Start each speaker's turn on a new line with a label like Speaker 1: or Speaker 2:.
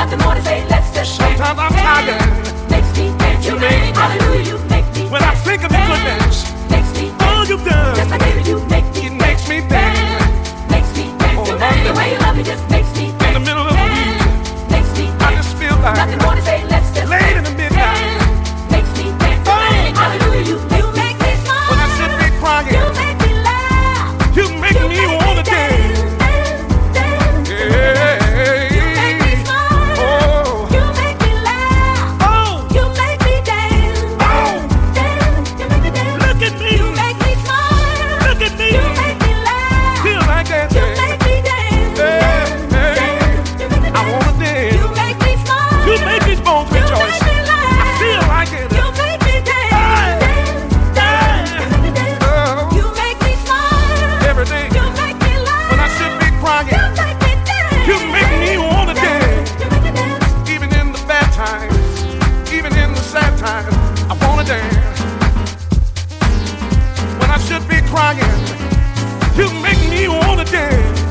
Speaker 1: Nothing more to say, let's just dance.
Speaker 2: Sometimes I'm tired.
Speaker 1: Makes me dance. You make me, hallelujah, you make me
Speaker 2: When I think of your goodness,
Speaker 1: makes me
Speaker 2: all you've done,
Speaker 1: just like baby, you make me
Speaker 2: it makes me dance.
Speaker 1: Makes me dance.
Speaker 2: Oh,
Speaker 1: The way you love me just makes me dance.
Speaker 2: In the middle of the week,
Speaker 1: Makes me
Speaker 2: I
Speaker 1: dance.
Speaker 2: just feel like
Speaker 1: Nothing more to say, let's just
Speaker 2: late in the midnight.
Speaker 1: Makes me dance. Hallelujah, you make me smile.
Speaker 2: When I should be crying,
Speaker 1: You make me laugh.
Speaker 2: you make me wanna dance. Crying, you make me wanna dance.